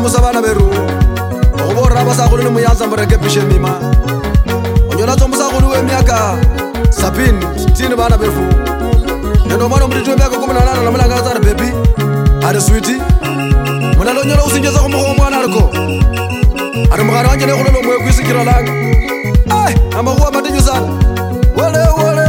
bana beru go borra ba sa go le moyanza moreke pishe mima onyona tso musa go le miaka sapin tini bana befu neno mano mritwe miaka 18 na mulanga tsara baby are sweetie mona lo nyola usinjeza go mo mwana ariko are mogara wanje le go lo mo kwisikira langa ai amakuwa matinyu sana wale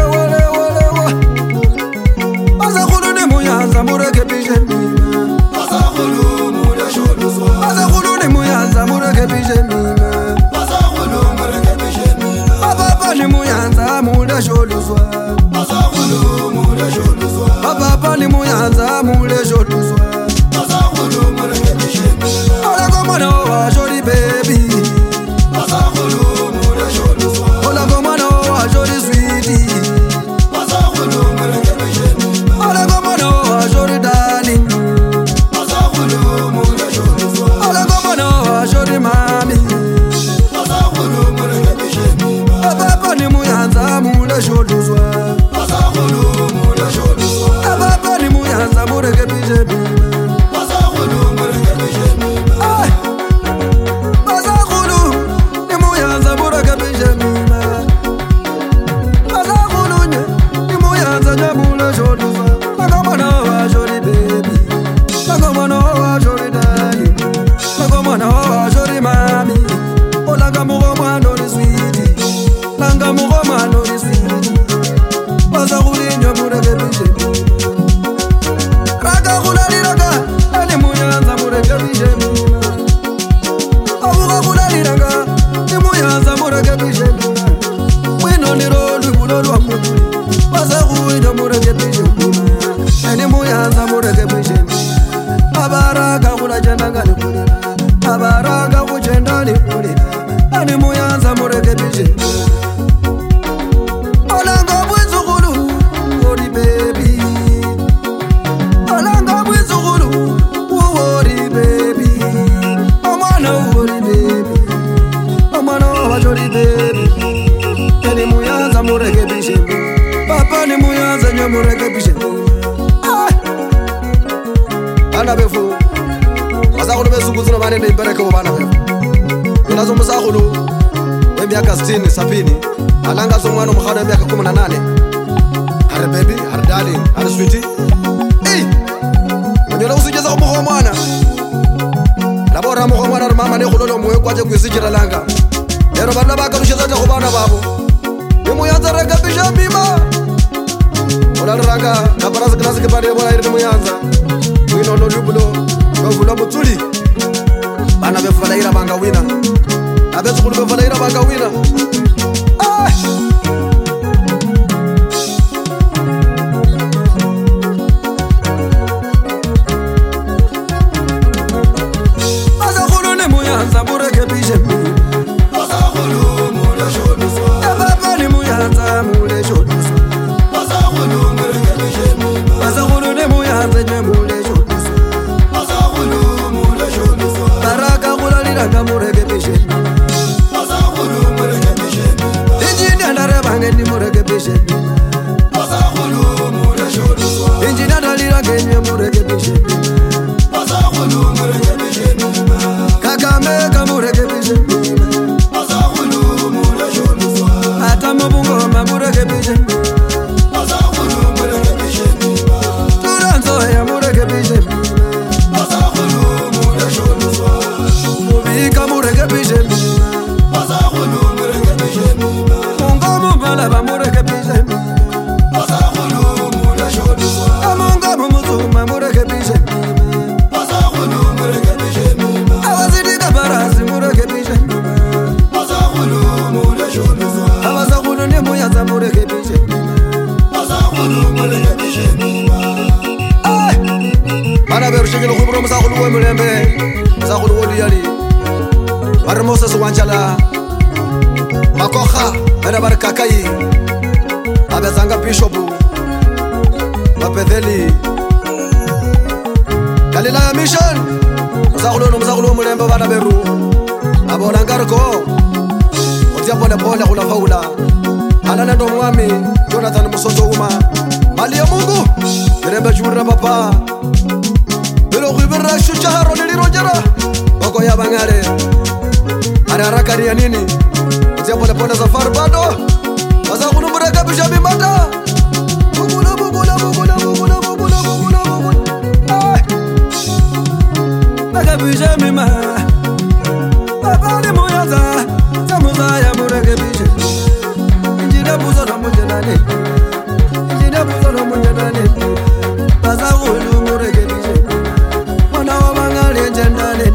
baza go le moyanza moreke pishe mima baza go le moyanza moreke pishe mima baza go le moreke pishe mima papa ni moyanza mule joluzwa baza go le mule joluzwa papa ni moyanza mule joluzwa baza go le moreke pishe mima ala komana wa joli baby baza go le mule joluzwa ala komana wa joli sweetie baza go le moreke pishe mima ala komana wa joli darling baza go le mule joluzwa ala komana wa joli mami baza go le moreke pishe mima papa ni moyanza mule joluzwa baza go le mule joluzwa papa ni moyanza moreke pishe mima baza go le moreke pishe mima baza go le ni moyanza moreke pishe mima baza go le ni moyanza mule joluzwa akomana wa joli baby akomana wa joli darling akomana wa joli mami olanga mo mwana ni sweetie langa mo mwana ni sweetie baza go le ni moreke pishe raga go la liraga ni moyanza moreke pishe mima abuga go la liraga ni moyanza moreke pishe mima wino ni rolu bulo lwa mutu baza go le ni moreke pishe mima ni moyanza moreke pishe mima abaraga go la janaga ni kule abaraga go jenda ni kule ni moyanza moreke pishe olanga bwizugulu ori baby olanga bwizugulu ori baby omwana ori baby omwana wa joli baby ni moyanza moreke pishe papa ni moyanza nyamoreke pishe bana befu basagolo besukuzuna bane ne impereke bo bana befu yona zo musagolo emiaka 60 sapini alanga zo mwana mkhana emiaka 18 are baby are darling are sweetie onyona usijeza go mo mwana labora mo mwana re mama ne go lo moe kwaje kwisikira langa ero bana ba ka rusheza go bana babo e moyanza reka pisha bima ola ranga na parasa classic pare bola ire moyanza wino no lubulo bavula mutsuli bana bevala ira banga wina abetsukulu bevala ira banga wina baza khulu ne moyanza moreke pishe baza khulu mule joluzwa papa ni moyanza mule joluzwa baza khulu moreke pishe baza khulu ne moyanza mule joluzwa baza khulu mule joluzwa baraka khula liranga moreke pishe baza khulu moreke pishe injini andare bange ni moreke pishe baza khulu mule joluzwa injini andalira ngenye moreke pishe baza khulu moreke pishe kakame ka moreke pishe baza khulu mule joluzwa ata mabungo ma moreke pishe baza khulu moreke pishe turanzo ya moreke pishe baza khulu mule joluzwa ubika moreke pishe baza khulu moreke pishe mungomo bala ba moreke pishe baza khulu mule joluzwa mungomo mutuma moreke pishe baza khulu moreke pishe awazidi kabarasi moreke pishe baza khulu mule joluzwa abaza khulu ne moyanza moreke pishe baza khulu moreke pishe bana berushekele go bro musa khulu we mulembe musa khulu wo diyali bare Moses wanjala makokha bana bare kakai abezanga bishop bapedeli kalila mission musa khulu mulembe bana beru abona ngarko otia pole pole kula faula alana ndo mwami Jonathan Musoto uma mali ya Mungu mirembe jura papa bilo khibira shucharo nilirojera bako ya bangare ararakani ya nini utia pole pole safari bado baza kunumureka bisha bimata bugula bugula bugula bugula bugula bugula bugula baka bisha mima babali muyaza samuza ya mureke bisha injina buzo na munjanane injina buzo na munjanane baza kunumureke bisha mwana wa bangare njendane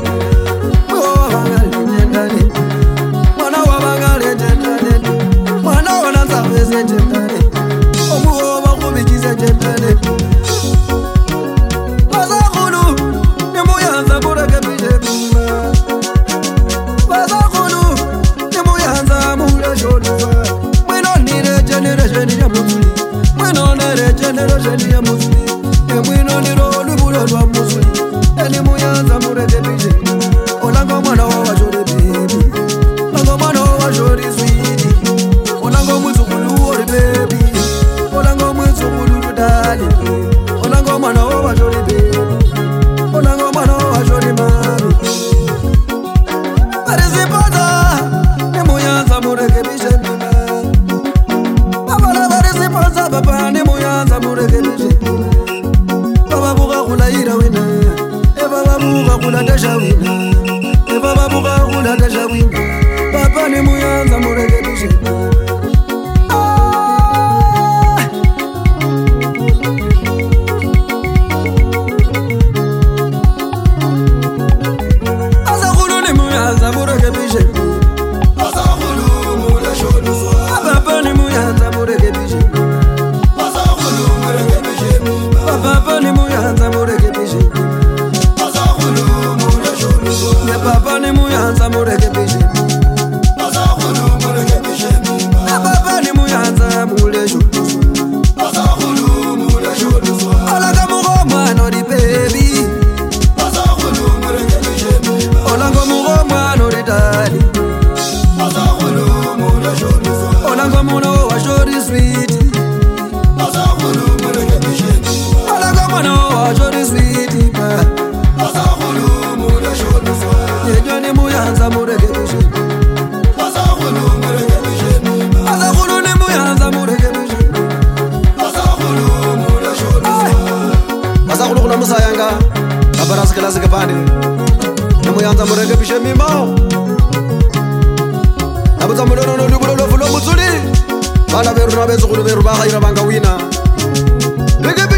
Bala beru na bezu kulu beru baha ira banga wina.